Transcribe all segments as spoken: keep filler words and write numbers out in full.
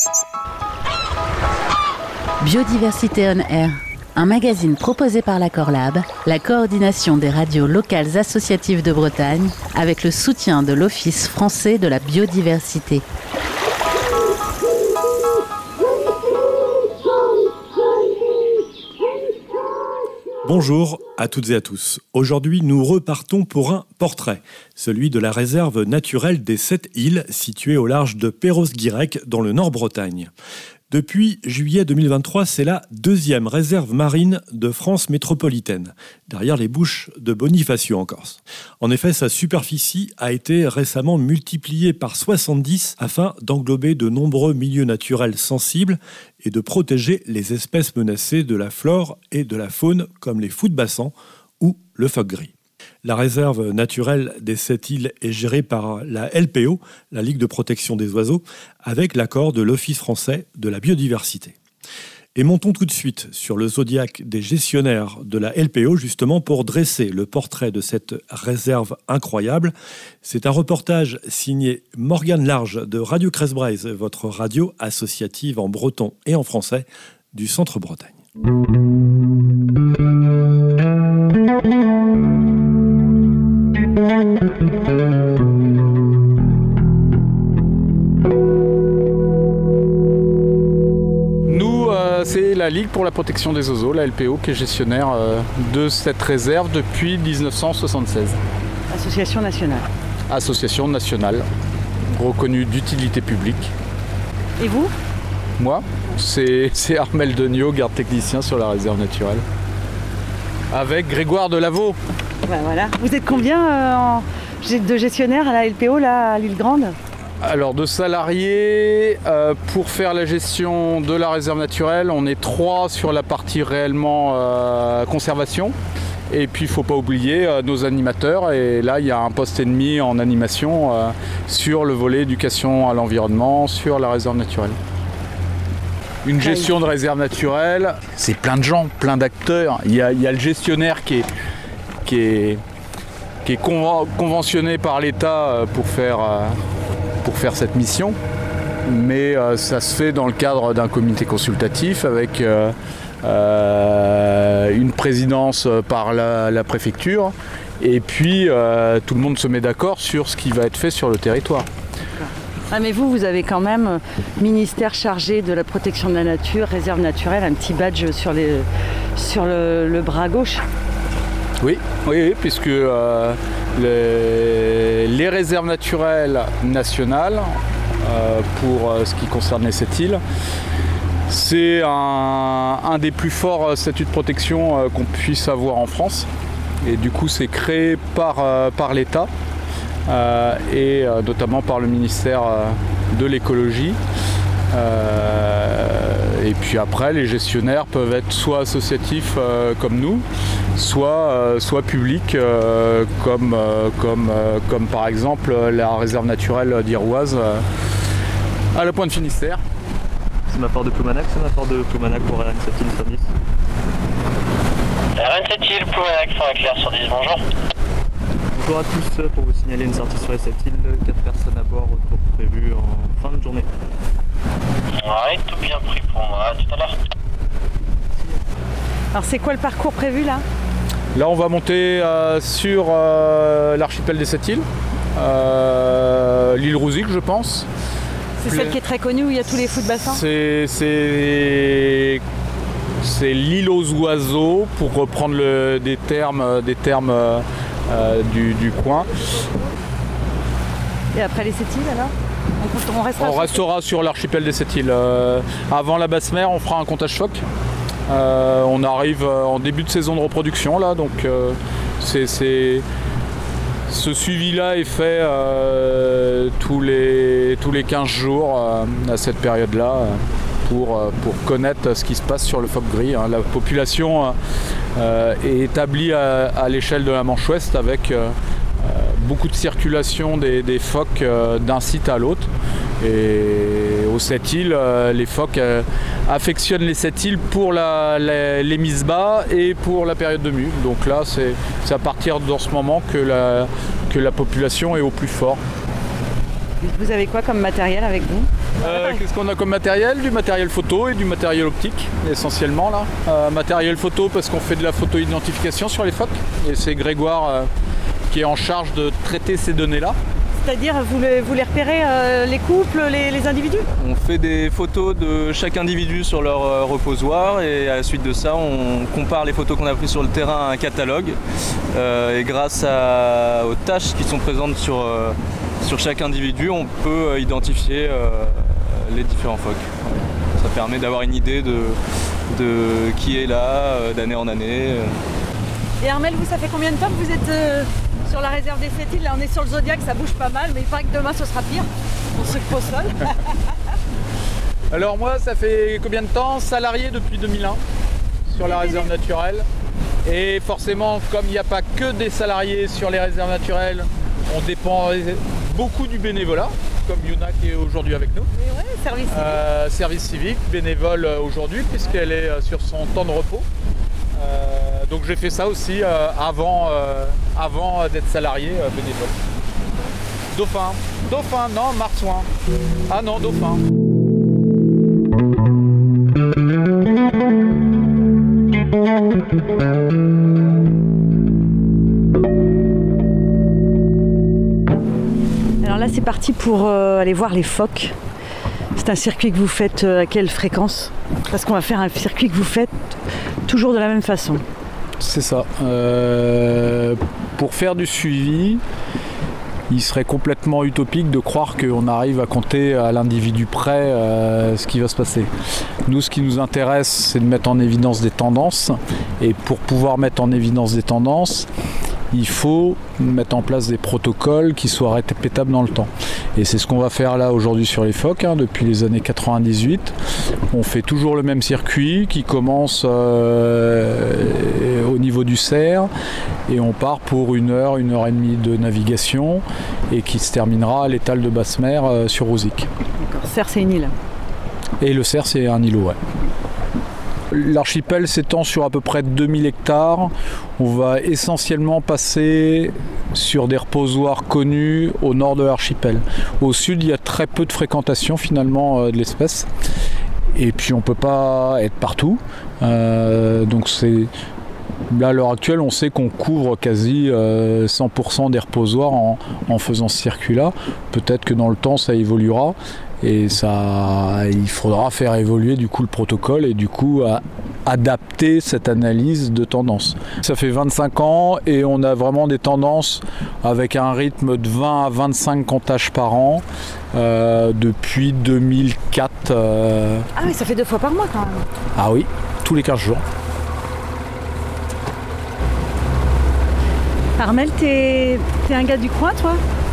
Biodiversité on Air, un magazine proposé par l'Accord Lab, la coordination des radios locales associatives de Bretagne, avec le soutien de l'Office français de la biodiversité. Bonjour à toutes et à tous. Aujourd'hui, nous repartons pour un portrait, celui de la réserve naturelle des Sept Îles, située au large de Perros-Guirec, dans le Nord-Bretagne. Depuis juillet deux mille vingt-trois, c'est la deuxième réserve marine de France métropolitaine, derrière les Bouches de Bonifacio en Corse. En effet, sa superficie a été récemment multipliée par soixante-dix afin d'englober de nombreux milieux naturels sensibles et de protéger les espèces menacées de la flore et de la faune comme les fous de bassin ou le phoque gris. La réserve naturelle des Sept Îles est gérée par la L P O, la Ligue de protection des oiseaux, avec l'accord de l'Office français de la biodiversité. Et montons tout de suite sur le zodiaque des gestionnaires de la L P O, justement pour dresser le portrait de cette réserve incroyable. C'est un reportage signé Morgane Large de Radio Crest-Braise, votre radio associative en breton et en français du Centre-Bretagne. Nous, euh, c'est la Ligue pour la protection des oiseaux, la L P O, qui est gestionnaire euh, de cette réserve depuis dix-neuf cent soixante-seize. Association nationale. Association nationale, reconnue d'utilité publique. Et vous ? Moi, c'est, c'est Armel Degnaud, garde technicien sur la réserve naturelle. Avec Grégoire Delaveau. Ben voilà. Vous êtes combien euh, en... de gestionnaires à la L P O, là, à l'île Grande ? Alors, de salariés, euh, pour faire la gestion de la réserve naturelle, on est trois sur la partie réellement euh, conservation. Et puis, il ne faut pas oublier euh, nos animateurs. Et là, il y a un poste et demi en animation euh, sur le volet éducation à l'environnement, sur la réserve naturelle. Une gestion de réserve naturelle, c'est plein de gens, plein d'acteurs. Il y a, il y a le gestionnaire qui est, qui est, qui est conventionné par l'État pour faire, pour faire cette mission. Mais ça se fait dans le cadre d'un comité consultatif avec euh, euh, une présidence par la, la préfecture. Et puis euh, tout le monde se met d'accord sur ce qui va être fait sur le territoire. Ah mais vous, vous avez quand même euh, ministère chargé de la protection de la nature, réserve naturelle, un petit badge sur, les, sur le, le bras gauche. Oui, oui, oui puisque euh, les, les réserves naturelles nationales, euh, pour euh, ce qui concerne les Sept Îles, c'est un, un des plus forts statuts de protection euh, qu'on puisse avoir en France. Et du coup, c'est créé par, euh, par l'État. Euh, et euh, notamment par le ministère euh, de l'écologie. Euh, et puis après, les gestionnaires peuvent être soit associatifs euh, comme nous, soit, euh, soit publics euh, comme, euh, comme, euh, comme par exemple la réserve naturelle d'Irouaz euh, à la Pointe Finistère. C'est ma part de Ploumanac, c'est ma part de Ploumanac pour R N sept Îles sur dix. R N sept Îles, Ploumanac, Forêt Claire sur dix, bonjour. Bonjour à tous, pour vous signaler une sortie sur les Sept Îles, quatre personnes à bord, retour prévu en fin de journée. Ouais, tout bien pris pour moi, à tout à l'heure. Alors c'est quoi le parcours prévu là ? Là on va monter euh, sur euh, l'archipel des Sept Îles, euh, l'île Rouzic je pense. C'est Plus... celle qui est très connue où il y a tous les fous de bassin ? C'est, c'est... c'est l'île aux oiseaux pour reprendre le... des termes, des termes euh, Euh, du, du coin. Et après les Sept Îles alors ? On, on restera, on sur, restera sur l'archipel des Sept Îles. Euh, avant la basse mer, on fera un comptage phoque. Euh, on arrive en début de saison de reproduction là, donc euh, c'est, c'est... ce suivi-là est fait euh, tous, les, tous les quinze jours euh, à cette période-là. Euh, Pour, pour connaître ce qui se passe sur le phoque gris. La population euh, est établie à, à l'échelle de la Manche Ouest avec euh, beaucoup de circulation des, des phoques euh, d'un site à l'autre. Et aux Sept Îles, euh, les phoques euh, affectionnent les Sept Îles pour la, la, les mises bas et pour la période de mue. Donc là, c'est, c'est à partir de ce moment que la, que la population est au plus fort. Vous avez quoi comme matériel avec vous? Euh, qu'est-ce qu'on a comme matériel? Du matériel photo et du matériel optique, essentiellement là. Euh, matériel photo parce qu'on fait de la photo-identification sur les phoques. Et c'est Grégoire euh, qui est en charge de traiter ces données-là. C'est-à-dire, vous les, vous les repérez, euh, les couples, les, les individus? On fait des photos de chaque individu sur leur euh, reposoir et à la suite de ça, on compare les photos qu'on a prises sur le terrain à un catalogue. Euh, et grâce à, aux tâches qui sont présentes sur, euh, sur chaque individu, on peut euh, identifier euh, les différents phoques. Ça permet d'avoir une idée de, de qui est là euh, d'année en année. Et Armel, vous, ça fait combien de temps que vous êtes euh, sur la réserve des sept îles? Là, on est sur le Zodiac, ça bouge pas mal, mais il paraît que demain, ce sera pire pour ceux qui au sol. Alors moi, ça fait combien de temps? Salarié depuis deux mille un sur la réserve naturelle. Et forcément, comme il n'y a pas que des salariés sur les réserves naturelles, on dépend beaucoup du bénévolat, comme Yuna qui est aujourd'hui avec nous. Et ouais, service civique. Euh, service civique, bénévole aujourd'hui, puisqu'elle est sur son temps de repos. Euh, donc j'ai fait ça aussi euh, avant, euh, avant d'être salarié euh, bénévole. Dauphin. Dauphin, non, Marsouin. Ah non, Dauphin. Alors là, c'est parti pour euh, aller voir les phoques. C'est un circuit que vous faites euh, à quelle fréquence? Parce qu'on va faire un circuit que vous faites toujours de la même façon. C'est ça. Euh, pour faire du suivi, il serait complètement utopique de croire qu'on arrive à compter à l'individu près euh, ce qui va se passer. Nous, ce qui nous intéresse, c'est de mettre en évidence des tendances. Et pour pouvoir mettre en évidence des tendances, il faut mettre en place des protocoles qui soient répétables dans le temps. Et c'est ce qu'on va faire là aujourd'hui sur les phoques, hein, depuis les années quatre-vingt-dix-huit. On fait toujours le même circuit qui commence euh, au niveau du cerf et on part pour une heure, une heure et demie de navigation et qui se terminera à l'étal de basse mer euh, sur Rouzic. D'accord, cerf c'est une île. Et le cerf c'est un îlot, ouais. L'archipel s'étend sur à peu près deux mille hectares. On va essentiellement passer sur des reposoirs connus au nord de l'archipel. Au sud, il y a très peu de fréquentation finalement de l'espèce. Et puis on ne peut pas être partout. Euh, donc c'est... Là, à l'heure actuelle, on sait qu'on couvre quasi euh, cent pour cent des reposoirs en, en faisant ce circuit-là. Peut-être que dans le temps, ça évoluera. Et ça, il faudra faire évoluer du coup le protocole et du coup à adapter cette analyse de tendance. Ça fait vingt-cinq ans et on a vraiment des tendances avec un rythme de vingt à vingt-cinq comptages par an euh, depuis deux mille quatre. Euh... Ah oui, ça fait deux fois par mois quand même. Ah oui, tous les quinze jours. Armel, t'es, t'es un gars du coin, toi?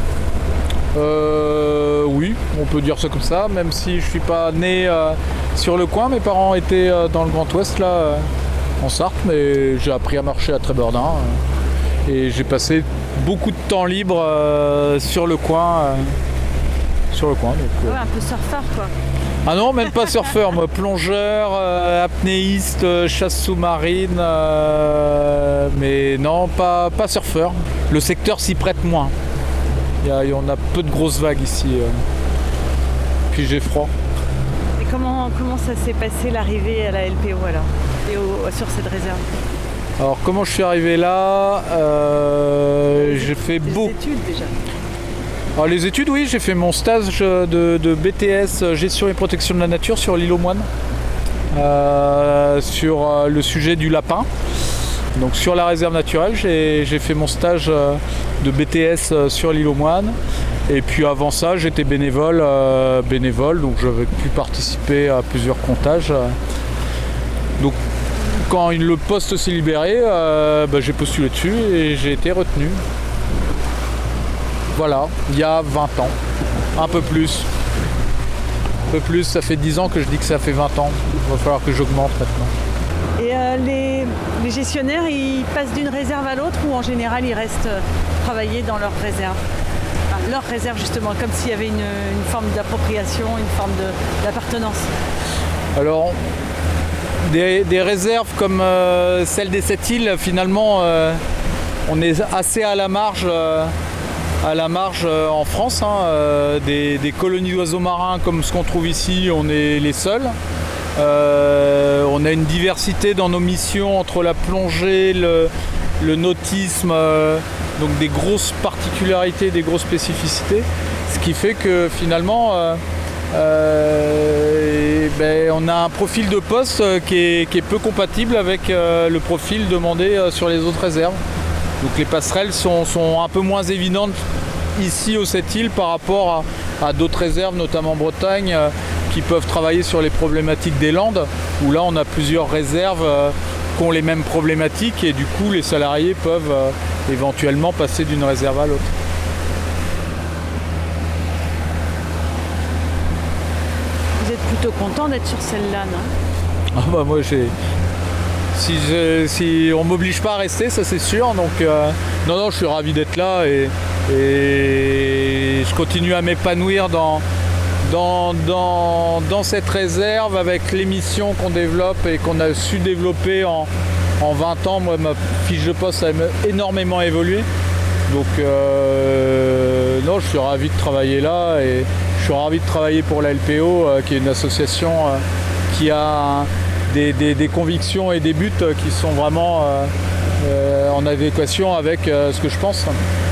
Euh, oui, on peut dire ça comme ça, même si je suis pas né euh, sur le coin. Mes parents étaient euh, dans le Grand Ouest, là, euh, en Sarthe, mais j'ai appris à marcher à Trébeurdin. Euh, et j'ai passé beaucoup de temps libre euh, sur le coin. Euh, sur le coin donc, euh... ouais, un peu surfeur, quoi. Ah non, même pas surfeur, moi, plongeur, euh, apnéiste, euh, chasse sous-marine, euh, mais non, pas, pas surfeur. Le secteur s'y prête moins. Il y a, on a peu de grosses vagues ici, euh. Puis j'ai froid. Et comment, comment ça s'est passé l'arrivée à la L P O alors, et au, sur cette réserve? Alors comment je suis arrivé là, euh, j'ai fait beaucoup. Des études déjà. Alors, les études, oui, j'ai fait mon stage de, de B T S gestion et protection de la nature sur l'île aux Moines, euh, sur euh, le sujet du lapin. Donc sur la réserve naturelle, j'ai, j'ai fait mon stage de B T S sur l'île aux Moines. Et puis avant ça, j'étais bénévole, euh, bénévole, donc j'avais pu participer à plusieurs comptages. Donc quand le poste s'est libéré, euh, bah, j'ai postulé dessus et j'ai été retenu. Voilà, il y a vingt ans, un peu plus. Un peu plus, ça fait dix ans que je dis que ça fait vingt ans. Il va falloir que j'augmente maintenant. Et euh, les, les gestionnaires, ils passent d'une réserve à l'autre ou en général ils restent travailler dans leur réserve? Enfin, leur réserve justement, comme s'il y avait une, une forme d'appropriation, une forme de, d'appartenance. Alors, des, des réserves comme euh, celle des sept îles, finalement, euh, on est assez à la marge. Euh, à la marge euh, en France. Hein, euh, des, des colonies d'oiseaux marins comme ce qu'on trouve ici, on est les seuls. Euh, on a une diversité dans nos missions entre la plongée, le, le nautisme, euh, donc des grosses particularités, des grosses spécificités, ce qui fait que finalement euh, euh, et ben, on a un profil de poste qui est, qui est peu compatible avec euh, le profil demandé euh, sur les autres réserves. Donc les passerelles sont, sont un peu moins évidentes ici aux sept îles par rapport à, à d'autres réserves, notamment en Bretagne, euh, qui peuvent travailler sur les problématiques des Landes, où là on a plusieurs réserves euh, qui ont les mêmes problématiques et du coup les salariés peuvent euh, éventuellement passer d'une réserve à l'autre. Vous êtes plutôt content d'être sur celle-là, non? Ah bah moi j'ai... Si, je, si on m'oblige pas à rester, ça c'est sûr. Donc euh, non, non, je suis ravi d'être là et, et je continue à m'épanouir dans, dans, dans, dans cette réserve avec les missions qu'on développe et qu'on a su développer en, en vingt ans. Moi, ma fiche de poste a énormément évolué. Donc euh, non, je suis ravi de travailler là et je suis ravi de travailler pour la L P O, euh, qui est une association euh, qui a un, Des, des, des convictions et des buts qui sont vraiment euh, euh, en adéquation avec euh, ce que je pense.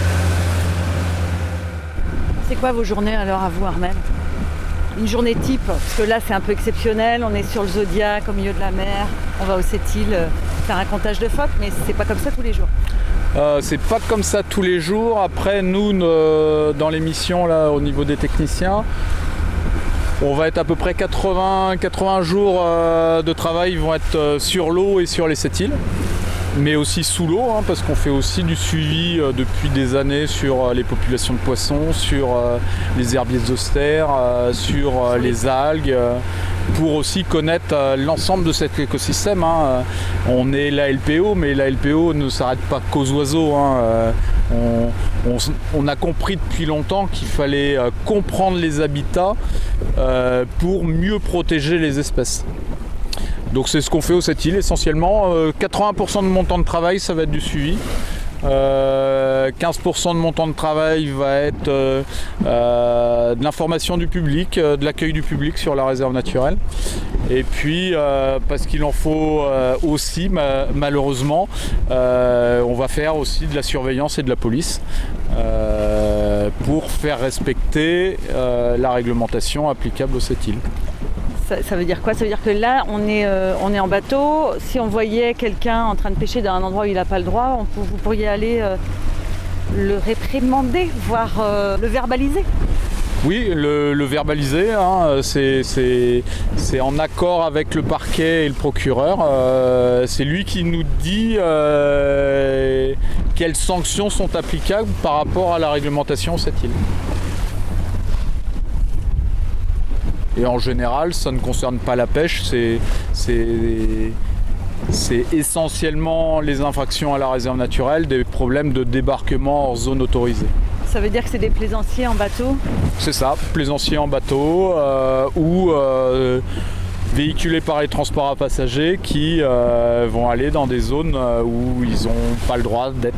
C'est quoi vos journées alors à vous, Armel? Une journée type, parce que là c'est un peu exceptionnel, on est sur le Zodiac, au milieu de la mer, on va aux sept îles faire un comptage de phoques, mais c'est pas comme ça tous les jours. Euh, c'est pas comme ça tous les jours. Après nous, euh, dans l'émission là, au niveau des techniciens, on va être à peu près quatre-vingts, quatre-vingts jours euh, de travail vont être euh, sur l'eau et sur les sept îles, mais aussi sous l'eau, hein, parce qu'on fait aussi du suivi euh, depuis des années sur euh, les populations de poissons, sur euh, les herbiers zostères, euh, sur euh, les algues, euh, pour aussi connaître euh, l'ensemble de cet écosystème. Hein. On est la L P O, mais la L P O ne s'arrête pas qu'aux oiseaux. Hein. Euh, on, on, on a compris depuis longtemps qu'il fallait euh, comprendre les habitats euh, pour mieux protéger les espèces. Donc c'est ce qu'on fait aux sept îles essentiellement. Euh, quatre-vingts pour cent de mon temps de travail, ça va être du suivi. Euh, quinze pour cent de mon temps de travail va être euh, euh, de l'information du public, euh, de l'accueil du public sur la réserve naturelle. Et puis, euh, parce qu'il en faut euh, aussi, ma- malheureusement, euh, on va faire aussi de la surveillance et de la police euh, pour faire respecter euh, la réglementation applicable aux sept îles. Ça, ça veut dire quoi? Ça veut dire que là, on est, euh, on est en bateau. Si on voyait quelqu'un en train de pêcher dans un endroit où il n'a pas le droit, on, vous pourriez aller euh, le réprimander, voire euh, le verbaliser. Oui, le, le verbaliser, hein, c'est, c'est, c'est en accord avec le parquet et le procureur. Euh, c'est lui qui nous dit euh, quelles sanctions sont applicables par rapport à la réglementation cette île. Et en général, ça ne concerne pas la pêche, c'est, c'est, c'est essentiellement les infractions à la réserve naturelle, des problèmes de débarquement hors zone autorisée. Ça veut dire que c'est des plaisanciers en bateau? C'est ça, plaisanciers en bateau euh, ou euh, véhiculés par les transports à passagers qui euh, vont aller dans des zones où ils n'ont pas le droit d'être.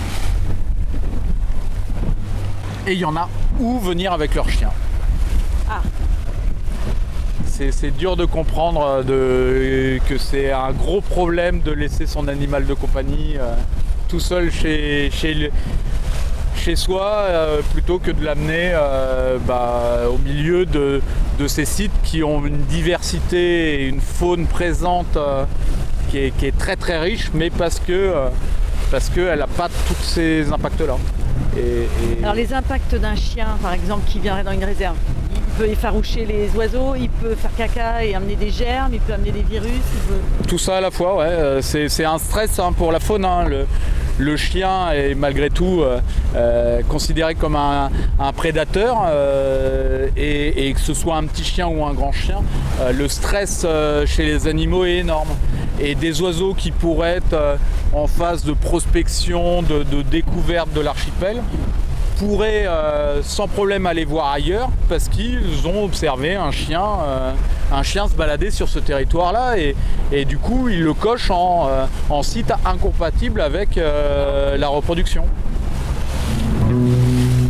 Et il y en a où venir avec leur chien. Ah. C'est, c'est dur de comprendre de, que c'est un gros problème de laisser son animal de compagnie euh, tout seul chez, chez, le, chez soi euh, plutôt que de l'amener euh, bah, au milieu de, de ces sites qui ont une diversité et une faune présente euh, qui, est, qui est très très riche, mais parce que euh, parce qu'elle n'a pas tous ces impacts-là. Et, et... Alors les impacts d'un chien, par exemple, qui viendrait dans une réserve, il peut effaroucher les oiseaux, il peut faire caca et amener des germes, il peut amener des virus. Il peut... Tout ça à la fois, ouais. C'est, c'est un stress hein, pour la faune. Hein. Le, le chien est malgré tout euh, euh, considéré comme un, un prédateur euh, et, et que ce soit un petit chien ou un grand chien, euh, le stress euh, chez les animaux est énorme. Et des oiseaux qui pourraient être euh, en phase de prospection, de, de découverte de l'archipel, pourraient euh, sans problème aller voir ailleurs parce qu'ils ont observé un chien, euh, un chien se balader sur ce territoire-là et, et du coup ils le cochent en, euh, en site incompatible avec euh, la reproduction.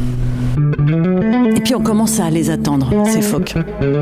Et puis on commence à les attendre, ces phoques.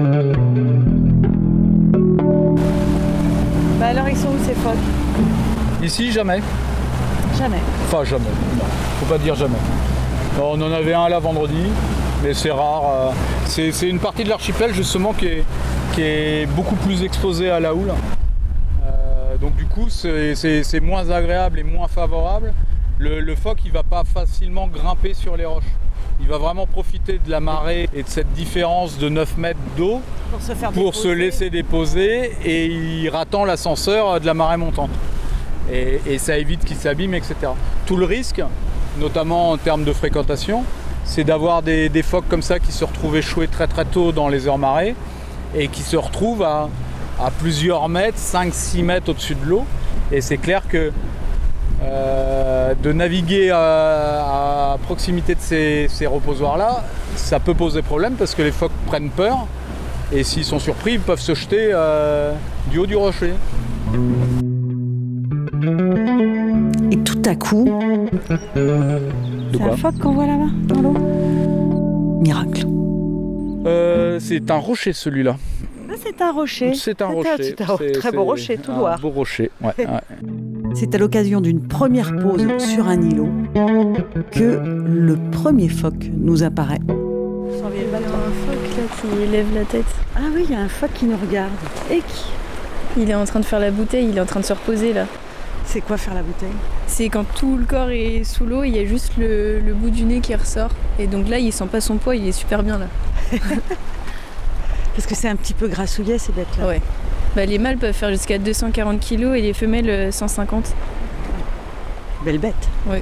Bah alors ils sont où ces phoques? Ici, jamais. Jamais. Enfin, jamais. Non, faut pas dire jamais. On en avait un là vendredi, mais c'est rare. C'est, c'est une partie de l'archipel justement qui est, qui est beaucoup plus exposée à la houle. Euh, donc du coup, c'est, c'est, c'est moins agréable et moins favorable. Le, le phoque, il va pas facilement grimper sur les roches. Il va vraiment profiter de la marée et de cette différence de neuf mètres d'eau Pour se faire pour déposer. se laisser déposer, et il attend l'ascenseur de la marée montante. Et, et ça évite qu'il s'abîme, et cetera. Tout le risque, notamment en termes de fréquentation, c'est d'avoir des, des phoques comme ça qui se retrouvent échoués très très tôt dans les heures marées et qui se retrouvent à, à plusieurs mètres, cinq six mètres au-dessus de l'eau. Et c'est clair que euh, de naviguer à, à proximité de ces, ces reposoirs-là, ça peut poser problème parce que les phoques prennent peur, et s'ils sont surpris, ils peuvent se jeter euh, du haut du rocher. Et tout à coup, De C'est un phoque qu'on voit là-bas, dans l'eau? miracle. euh, C'est un rocher, celui-là. Ah, c'est un rocher. C'est un rocher. C'est un C'est- très beau c'est rocher, tout un noir. beau rocher, ouais, ouais. C'est à l'occasion d'une première pause sur un îlot que le premier phoque nous apparaît. Sans vieille Il y a bateau. un phoque là qui lève la tête. Ah oui, il y a un phoque qui nous regarde. Et qui? Il est en train de faire la bouteille, il est en train de se reposer là. C'est quoi faire la bouteille? C'est quand tout le corps est sous l'eau, il y a juste le, le bout du nez qui ressort. Et donc là, il sent pas son poids, il est super bien là. Parce que c'est un petit peu grassouillet ces bêtes-là. Ouais. Bah, les mâles peuvent faire jusqu'à deux cent quarante kilos et les femelles euh, cent cinquante. Belle bête. Ouais.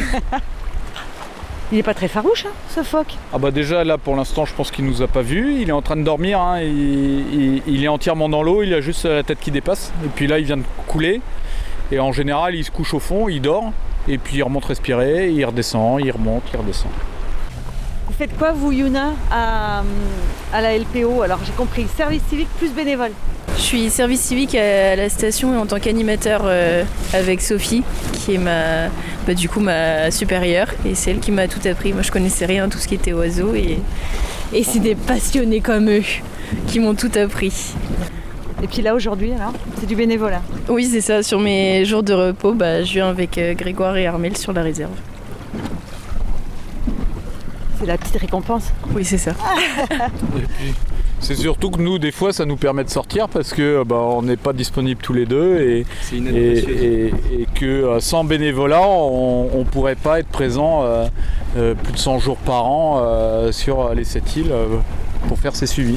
Il est pas très farouche, hein, ce phoque. Ah bah déjà là pour l'instant je pense qu'il nous a pas vus, il est en train de dormir, hein. il, il- il est entièrement dans l'eau, il a juste la tête qui dépasse, et puis là il vient de couler, et en général il se couche au fond, il dort, et puis il remonte respirer, il redescend, il remonte, il redescend. Vous faites quoi, vous, Yuna, à, à la L P O? Alors j'ai compris, service civique plus bénévole. Je suis service civique à la station en tant qu'animateur euh, avec Sophie, qui est ma, bah, du coup ma supérieure, et c'est elle qui m'a tout appris. Moi je connaissais rien, tout ce qui était oiseaux, et, et c'est des passionnés comme eux qui m'ont tout appris. Et puis là, aujourd'hui, alors, c'est du bénévolat. Oui, c'est ça, sur mes jours de repos, bah, je viens avec euh, Grégoire et Armel sur la réserve. C'est la petite récompense. Oui, c'est ça. Et puis, c'est surtout que nous des fois ça nous permet de sortir parce que bah, on n'est pas disponibles tous les deux, et, C'est une aide et, précieuse. et- et que euh, sans bénévolat on ne pourrait pas être présent euh, euh, plus de cent jours par an euh, sur les sept îles euh, pour faire ces suivis.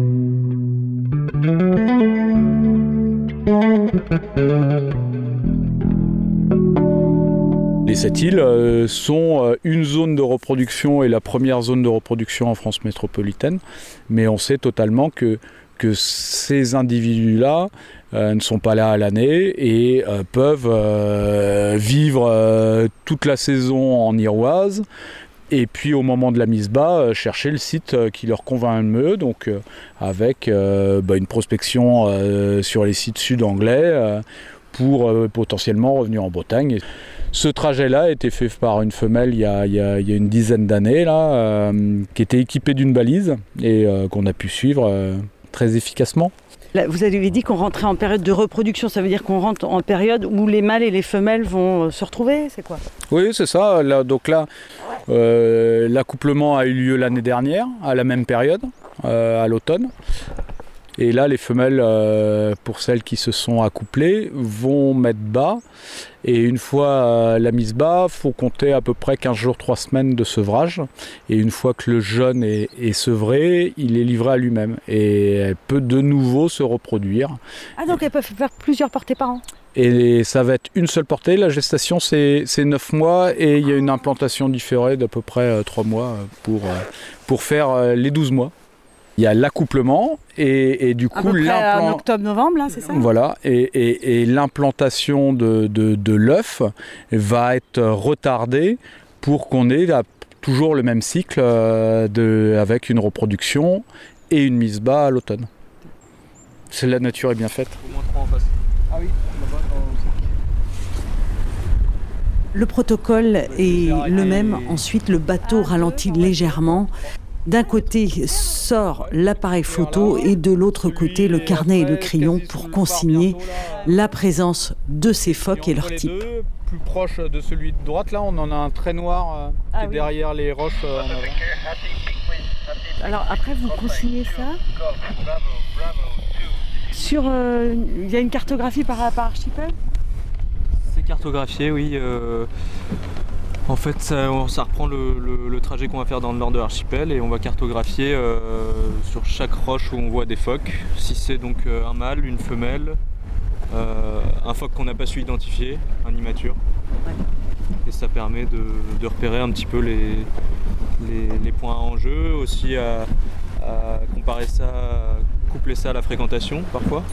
Les sept îles euh, sont euh, une zone de reproduction et la première zone de reproduction en France métropolitaine, mais on sait totalement que, que ces individus-là euh, ne sont pas là à l'année et euh, peuvent euh, vivre euh, toute la saison en Iroise, et puis au moment de la mise bas, euh, chercher le site euh, qui leur convainc le mieux, donc euh, avec euh, bah, une prospection euh, sur les sites sud-anglais euh, pour euh, potentiellement revenir en Bretagne. Ce trajet-là a été fait par une femelle il y a, il y a, il y a une dizaine d'années, là, euh, qui était équipée d'une balise et euh, qu'on a pu suivre euh, très efficacement. Là, vous avez dit qu'on rentrait en période de reproduction, ça veut dire qu'on rentre en période où les mâles et les femelles vont euh, se retrouver, c'est quoi? Oui, c'est ça. Là, donc là, euh, l'accouplement a eu lieu l'année dernière, à la même période, euh, à l'automne. Et là, les femelles, euh, pour celles qui se sont accouplées, vont mettre bas. Et une fois euh, la mise bas, il faut compter à peu près quinze jours, trois semaines de sevrage. Et une fois que le jeune est, est sevré, il est livré à lui-même. Et elle peut de nouveau se reproduire. Ah, donc elles peuvent faire plusieurs portées par an. Et ça va être une seule portée. La gestation, c'est neuf mois. Et il y a une implantation différée d'à peu près euh, trois mois pour, euh, pour faire euh, les douze mois. Il y a l'accouplement et, et du À coup peu près en l'implant- octobre-novembre, là, c'est ça? Voilà, et, et- et l'implantation de, de, de l'œuf va être retardée pour qu'on ait la- toujours le même cycle euh, de, avec une reproduction et une mise bas à l'automne. C'est la nature est bien faite. Au moins trois en face. Ah oui, Le protocole est le même. Ensuite, le bateau ralentit légèrement. D'un côté sort l'appareil photo et de l'autre côté le carnet et le crayon pour consigner la présence de ces phoques et leur type. Plus proche de celui de droite, là, on en a un très noir euh, qui ah, est oui. derrière les roches. Euh, en avant. Alors après, vous consignez ça sur. Il euh, y a une cartographie par, par archipel ? C'est cartographié, oui. Euh, en fait, ça, ça reprend le, le, le trajet qu'on va faire dans le nord de l'archipel et on va cartographier euh, sur chaque roche où on voit des phoques. Si c'est donc euh, un mâle, une femelle. Euh, un phoque qu'on n'a pas su identifier, un immature. Ouais. Et ça permet de, de repérer un petit peu les, les, les points en jeu, aussi à, à comparer ça, à coupler ça à la fréquentation parfois.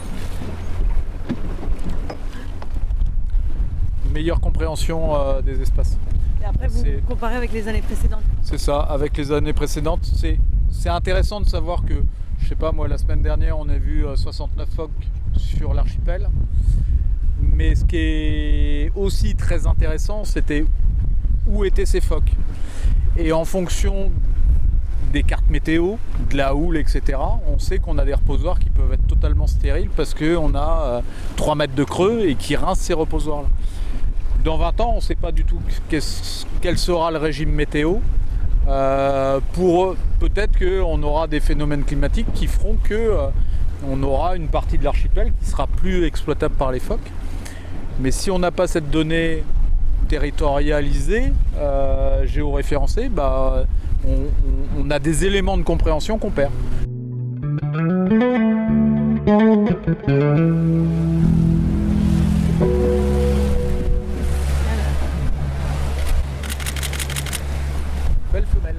Meilleure compréhension euh, des espaces. Et après vous c'est, comparez avec les années précédentes. C'est ça, avec les années précédentes, c'est, c'est intéressant de savoir que, je sais pas moi, la semaine dernière on a vu euh, soixante-neuf phoques sur l'archipel, mais ce qui est aussi très intéressant, c'était où étaient ces phoques. Et en fonction des cartes météo, de la houle, et cetera, on sait qu'on a des reposoirs qui peuvent être totalement stériles parce qu'on a euh, trois mètres de creux et qui rincent ces reposoirs-là. Dans vingt ans, on ne sait pas du tout quel sera le régime météo. Euh, pour peut-être qu'on aura des phénomènes climatiques qui feront que euh, on aura une partie de l'archipel qui sera plus exploitable par les phoques. Mais si on n'a pas cette donnée territorialisée, euh, géoréférencée, bah, on, on, on a des éléments de compréhension qu'on perd. Belle femelle.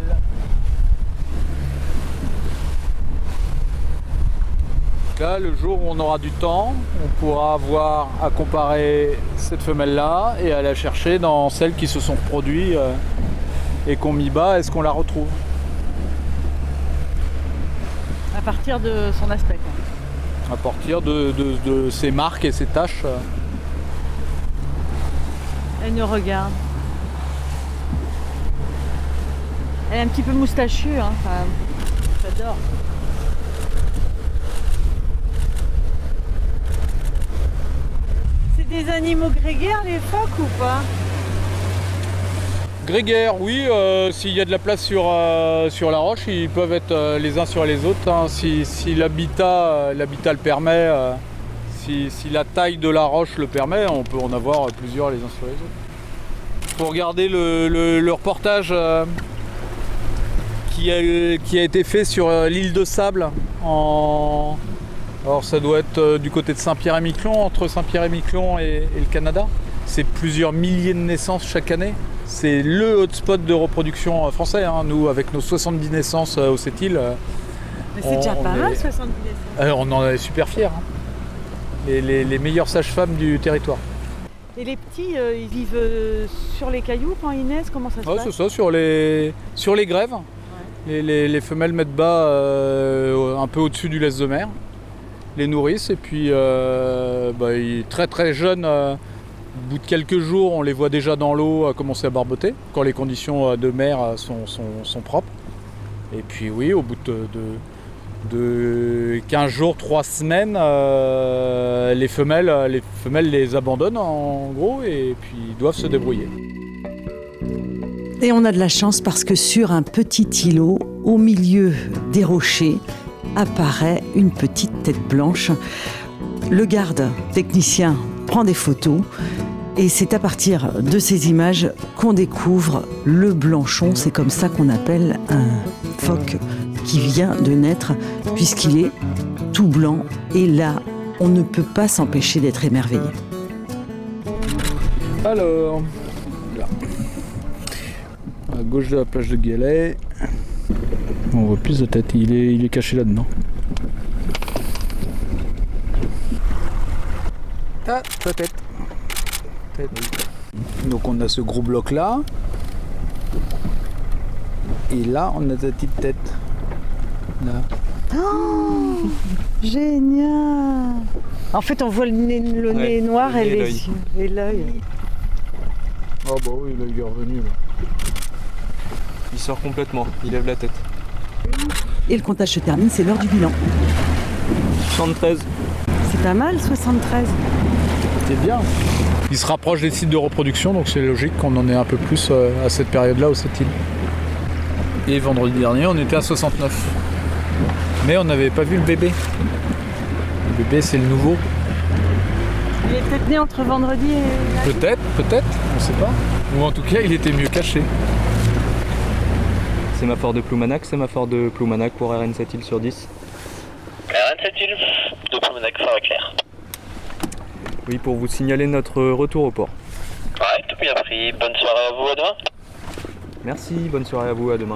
Là, le jour où on aura du temps, on pourra avoir à comparer cette femelle-là et à la chercher dans celles qui se sont reproduites euh, et qu'on mis bas. Est-ce qu'on la retrouve ? À partir de son aspect. À partir de, de, de ses marques et ses taches. Euh. Elle nous regarde. Elle est un petit peu moustachue, hein. Enfin, j'adore. Des animaux grégaires, les phoques, ou pas ? Grégaires, oui. Euh, s'il y a de la place sur, euh, sur la roche, ils peuvent être euh, les uns sur les autres. Hein. Si, si l'habitat, euh, l'habitat le permet, euh, si, si la taille de la roche le permet, on peut en avoir plusieurs les uns sur les autres. Pour regarder le, le, le reportage euh, qui, a, qui a été fait sur euh, l'île de Sable en... Alors ça doit être euh, du côté de Saint-Pierre-et-Miquelon, entre Saint-Pierre-et-Miquelon et, et le Canada. C'est plusieurs milliers de naissances chaque année. C'est le hotspot de reproduction euh, français. Hein. Nous, avec nos soixante-dix naissances euh, au Sept-Îles. Euh, Mais c'est déjà pas mal, soixante-dix naissances. Euh, on en est super fiers. Hein. Et les, les meilleures sages-femmes du territoire. Et les petits, euh, ils vivent euh, sur les cailloux quand ils naissent ? Comment ça se ouais, passe ? C'est ça, sur les, sur les grèves. Ouais. Les, les, les femelles mettent bas euh, un peu au-dessus du laisse de mer. Les nourrissent et puis euh, bah, très très jeunes, euh, au bout de quelques jours, on les voit déjà dans l'eau à commencer à barboter quand les conditions de mer sont, sont, sont propres. Et puis oui, au bout de, de, de quinze jours, trois semaines, euh, les, femelles, les femelles les abandonnent en gros et puis doivent se débrouiller. Et on a de la chance parce que sur un petit îlot, au milieu des rochers, apparaît une petite tête blanche. Le garde technicien prend des photos et c'est à partir de ces images qu'on découvre le blanchon. C'est comme ça qu'on appelle un phoque qui vient de naître puisqu'il est tout blanc et là, on ne peut pas s'empêcher d'être émerveillé. Alors, là, à gauche de la plage de Guélet. On voit plus de tête, il est, il est caché là-dedans. Ah, sa tête. tête. Donc on a ce gros bloc là. Et là, on a sa petite tête. Là. Oh, génial. En fait, on voit le nez, le ouais, nez noir et, et les yeux et l'œil. Oh bah oui, là, il est revenu là. Il sort complètement, il lève la tête. Et le comptage se termine, c'est l'heure du bilan. soixante-treize. C'est pas mal, soixante-treize. C'est bien. Il se rapproche des sites de reproduction, donc c'est logique qu'on en ait un peu plus à cette période-là, aux sept îles. Et vendredi dernier, on était à soixante-neuf. Mais on n'avait pas vu le bébé. Le bébé, c'est le nouveau. Il est peut-être né entre vendredi et... Peut-être, peut-être, on ne sait pas. Ou en tout cas, il était mieux caché. Sémaphore de Ploumanac, sémaphore de Ploumanac pour R N sept îles sur dix. R N sept îles de Ploumanac, phare éclair. Oui, pour vous signaler notre retour au port. Ouais, tout bien pris. Bonne soirée à vous, à demain. Merci, bonne soirée à vous, à demain.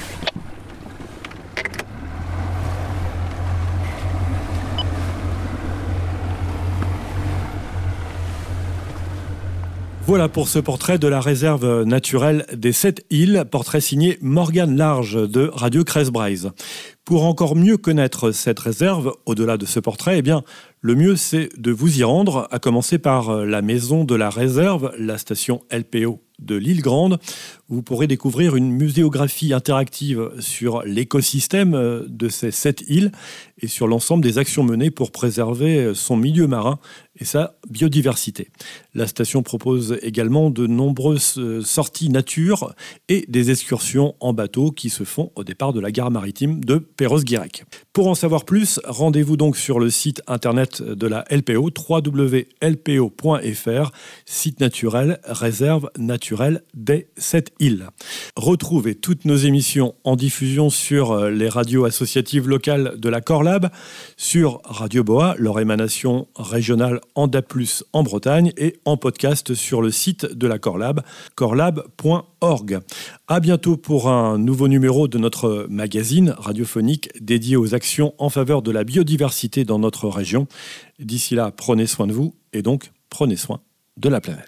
Voilà pour ce portrait de la réserve naturelle des Sept Îles, portrait signé Morgane Large de Radio Cresbrise. Pour encore mieux connaître cette réserve, au-delà de ce portrait, eh bien, le mieux c'est de vous y rendre, à commencer par la maison de la réserve, la station L P O de l'Île Grande. Vous pourrez découvrir une muséographie interactive sur l'écosystème de ces sept îles et sur l'ensemble des actions menées pour préserver son milieu marin et sa biodiversité. La station propose également de nombreuses sorties nature et des excursions en bateau qui se font au départ de la gare maritime de Perros-Guirec. Pour en savoir plus, rendez-vous donc sur le site internet de la L P O, w w w point l p o point f r, site naturel, réserve naturelle des sept îles. Retrouvez toutes nos émissions en diffusion sur les radios associatives locales de la Corlab, sur Radio Boa, leur émanation régionale en D A B plus, en Bretagne, et en podcast sur le site de la Corlab, corlab point org. À bientôt pour un nouveau numéro de notre magazine radiophonique dédié aux actions en faveur de la biodiversité dans notre région. D'ici là, prenez soin de vous et donc prenez soin de la planète.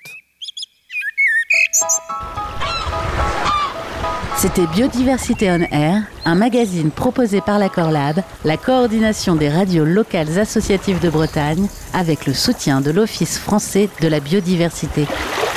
C'était Biodiversité on Air, un magazine proposé par la Corlab, la coordination des radios locales associatives de Bretagne, avec le soutien de l'Office français de la biodiversité.